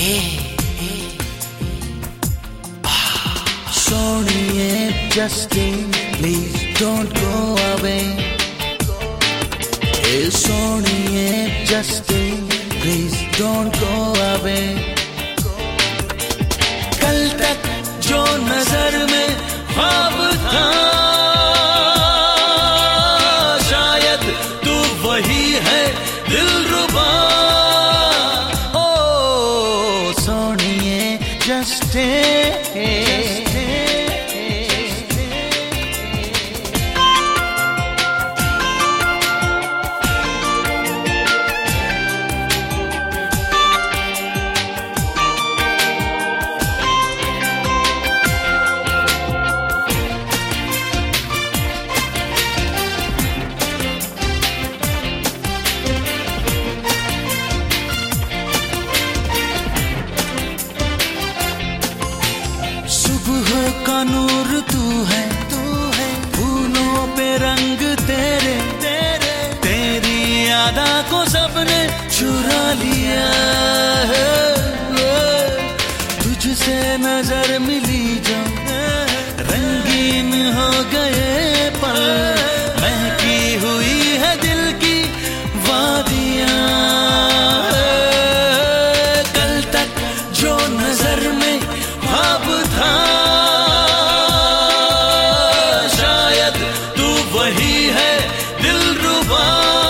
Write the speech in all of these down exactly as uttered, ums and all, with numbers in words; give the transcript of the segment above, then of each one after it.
सोनिए Justin, please don't go away. Hey, सोनिए Justin, please don't go away. कल तक जो नजर में ख्वाब था, शायद तू वही है दिलरुबा. ओ सोनिए Justin. सुबह का नूर तू है, तू है फूलों पे रंग तेरे, तेरे तेरी यादा को सबने चुरा लिया. तुझसे नजर मिली जो रंगीन हो गए पल, महकी हुई है दिल की वादियां. कल तक जो नजर में ख्वाब था, शायद तू वही है दिलरुबा.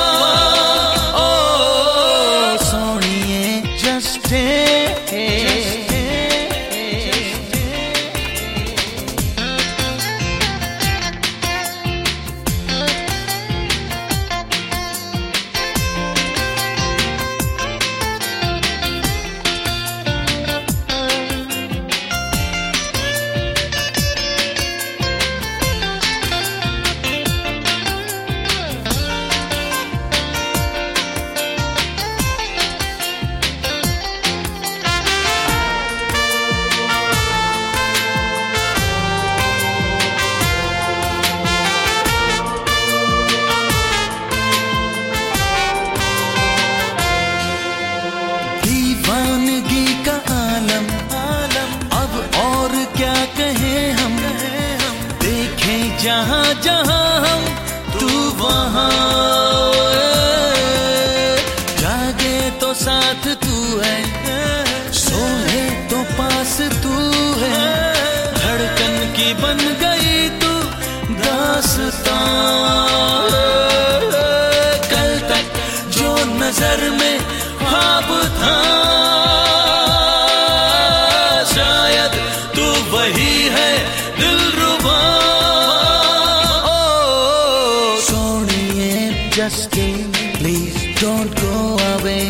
ओ सोनिए Justin. दीवानगी का आलम, आलम अब और क्या कहें हम, देखें जहां जहां हम तू वहां. जागे तो साथ तू है, सोए तो पास तू है, धड़कन की बन गई तू दास्तां. कल तक जो नजर में ख्वाब था, शायद तू वही है दिलरुबा. ओ सोनिए Justin, please don't go away.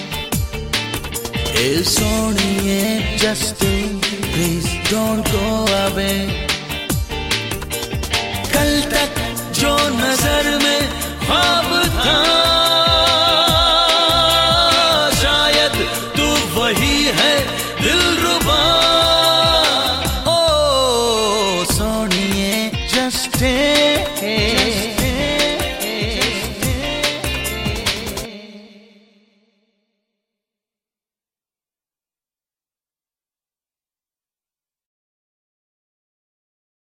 Hey, सोनिए Justin, please don't go away. कल तक